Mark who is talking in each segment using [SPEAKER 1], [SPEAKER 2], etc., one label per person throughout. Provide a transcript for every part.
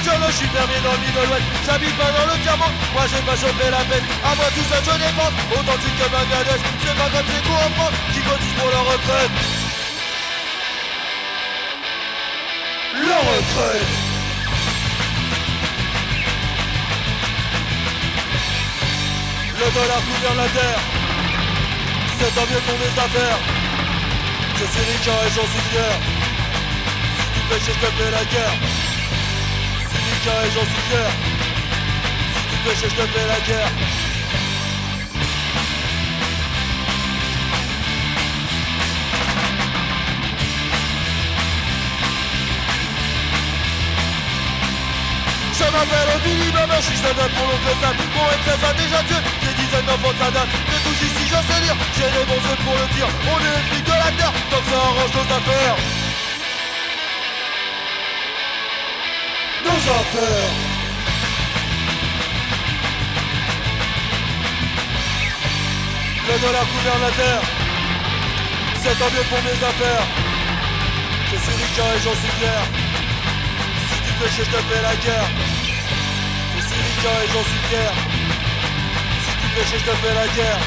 [SPEAKER 1] je suis fermier dans le Middle West. J'habite pas dans le diamant, moi j'ai pas chopé la peine. À moi tout ça je dépense, authentique que Bangladesh. C'est pas comme ces coups en France qui cotisent pour leur retraite. Leur retraite. Le dollar gouverne la terre. C'est tant mieux pour mes affaires. Je suis riche et j'en suis fier. Si tu fais chier, je te fais la guerre. Si riche et j'en suis fier. Si tu fais chier, je te fais la guerre. Je m'appelle Billy Baba, je suis soldat pour l'oncle Sam. Mon M16 a déjà tué des dizaines d'enfants de Saddam. C'est tout ici, je sais lire, j'ai des bons yeux pour le tir. On est les flics de la terre, tant que ça arrange nos affaires. Nos affaires. Le dollar gouverne la terre. C'est tant mieux pour mes affaires. Je suis riche et j'en suis fier. Si tu fais chier, je te fais la guerre. Je suis riche et j'en suis fier. Si tu fais chier, je te fais la guerre.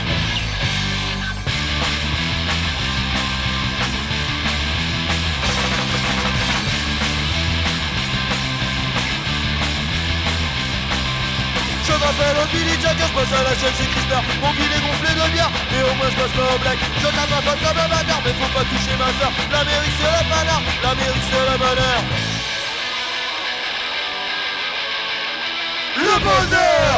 [SPEAKER 1] Je m'appelle Billy Jack, je passe à la chaîne chez Christopher. Mon bill est gonflé de bière, mais au moins je passe pas au black. Je tape ma femme comme un bâtard, mais faut pas toucher ma soeur. L'Amérique c'est le panard, l'Amérique c'est le bonheur. Le bonheur.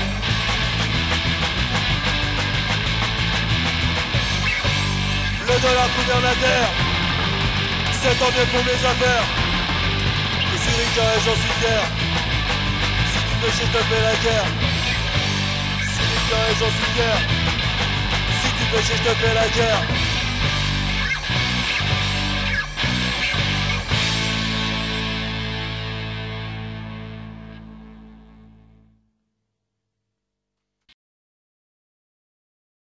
[SPEAKER 1] Le dollar gouverne la terre. C'est tant mieux pour mes affaires. Je suis riche et j'en suis fier. Si tu fais chier, je te fais la guerre. Si riche et j'en suis fier. Si tu fais chier, je te fais la guerre.